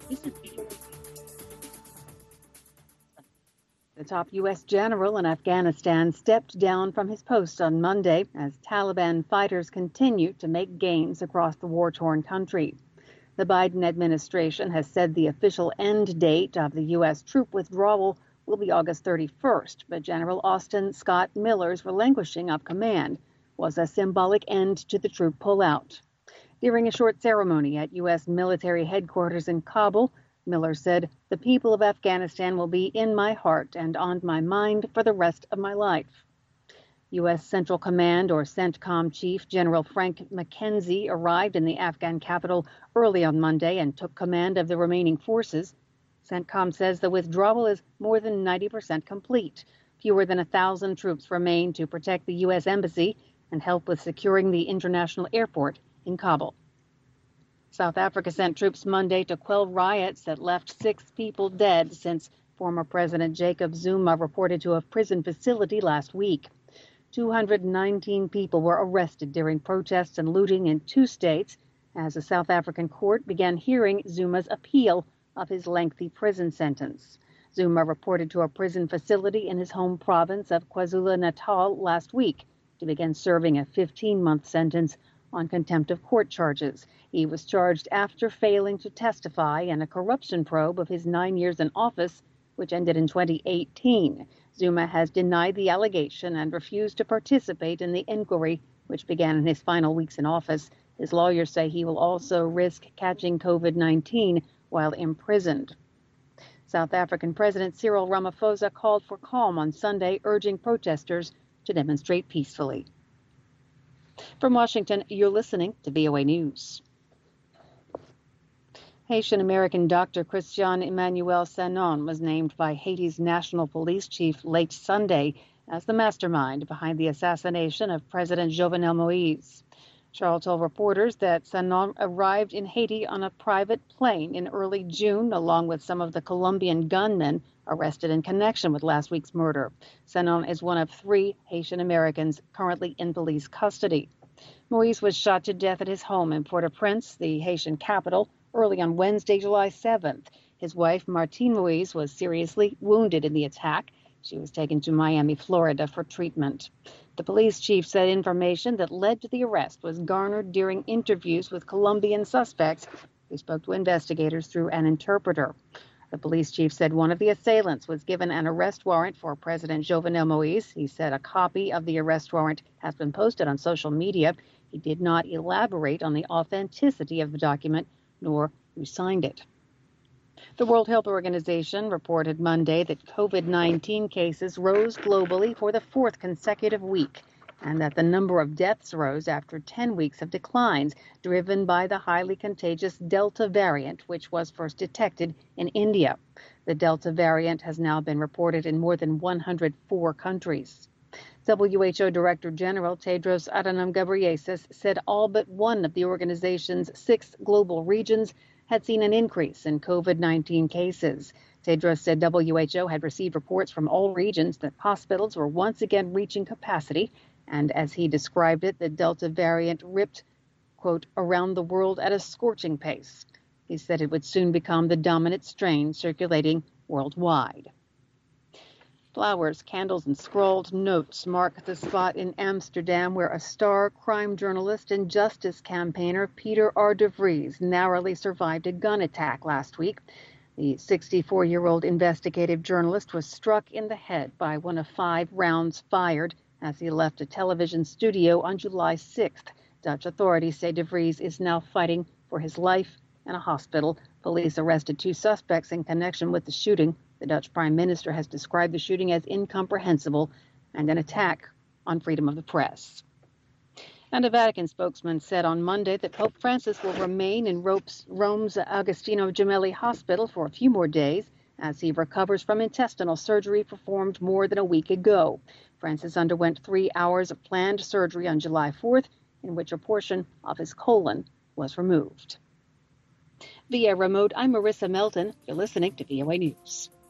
The top U.S. general in Afghanistan stepped down from his post on Monday as Taliban fighters continue to make gains across the war-torn country. The Biden administration has said the official end date of the U.S. troop withdrawal will be August 31st, but General Austin Scott Miller's relinquishing of command was a symbolic end to the troop pullout. During a short ceremony at U.S. military headquarters in Kabul, Miller said, "The people of Afghanistan will be in my heart and on my mind for the rest of my life." U.S. Central Command, or CENTCOM Chief General Frank McKenzie, arrived in the Afghan capital early on Monday and took command of the remaining forces. CENTCOM says the withdrawal is more than 90% complete. Fewer than 1,000 troops remain to protect the U.S. Embassy and help with securing the international airport in Kabul. South Africa sent troops Monday to quell riots that left 6 people dead since former President Jacob Zuma reported to a prison facility last week. 219 people were arrested during protests and looting in 2 states as a South African court began hearing Zuma's appeal of his lengthy prison sentence. Zuma reported to a prison facility in his home province of KwaZulu-Natal last week to begin serving a 15-month sentence on contempt of court charges. He was charged after failing to testify in a corruption probe of his 9 years in office, which ended in 2018. Zuma has denied the allegation and refused to participate in the inquiry, which began in his final weeks in office. His lawyers say he will also risk catching COVID-19 while imprisoned. South African President Cyril Ramaphosa called for calm on Sunday, urging protesters to demonstrate peacefully. From Washington, you're listening to VOA News. Haitian-American Dr. Christian Emmanuel Sanon was named by Haiti's National Police Chief late Sunday as the mastermind behind the assassination of President Jovenel Moïse. Charles told reporters that Sanon arrived in Haiti on a private plane in early June, along with some of the Colombian gunmen arrested in connection with last week's murder. Sanon is one of 3 Haitian Americans currently in police custody. Moïse was shot to death at his home in Port-au-Prince, the Haitian capital, early on Wednesday, July 7th. His wife, Martine Moïse, was seriously wounded in the attack. She was taken to Miami, Florida for treatment. The police chief said information that led to the arrest was garnered during interviews with Colombian suspects who spoke to investigators through an interpreter. The police chief said one of the assailants was given an arrest warrant for President Jovenel Moïse. He said a copy of the arrest warrant has been posted on social media. He did not elaborate on the authenticity of the document nor who signed it. The World Health Organization reported Monday that COVID-19 cases rose globally for the 4th consecutive week, and that the number of deaths rose after 10 weeks of declines, driven by the highly contagious Delta variant, which was first detected in India. The Delta variant has now been reported in more than 104 countries. WHO Director General Tedros Adhanom Ghebreyesus said all but one of the organization's 6 global regions had seen an increase in COVID-19 cases. Tedros said WHO had received reports from all regions that hospitals were once again reaching capacity, and as he described it, the Delta variant ripped, quote, around the world at a scorching pace. He said it would soon become the dominant strain circulating worldwide. Flowers, candles, and scrawled notes mark the spot in Amsterdam where a star crime journalist and justice campaigner Peter R. de Vries narrowly survived a gun attack last week. The 64-year-old investigative journalist was struck in the head by one of 5 rounds fired as he left a television studio on July 6th. Dutch authorities say de Vries is now fighting for his life in a hospital. Police arrested 2 suspects in connection with the shooting. The Dutch Prime Minister has described the shooting as incomprehensible and an attack on freedom of the press. And a Vatican spokesman said on Monday that Pope Francis will remain in Rome's Agostino Gemelli Hospital for a few more days as he recovers from intestinal surgery performed more than a week ago. Francis underwent 3 hours of planned surgery on July 4th, in which a portion of his colon was removed. Via remote, I'm Marissa Melton. You're listening to VOA News.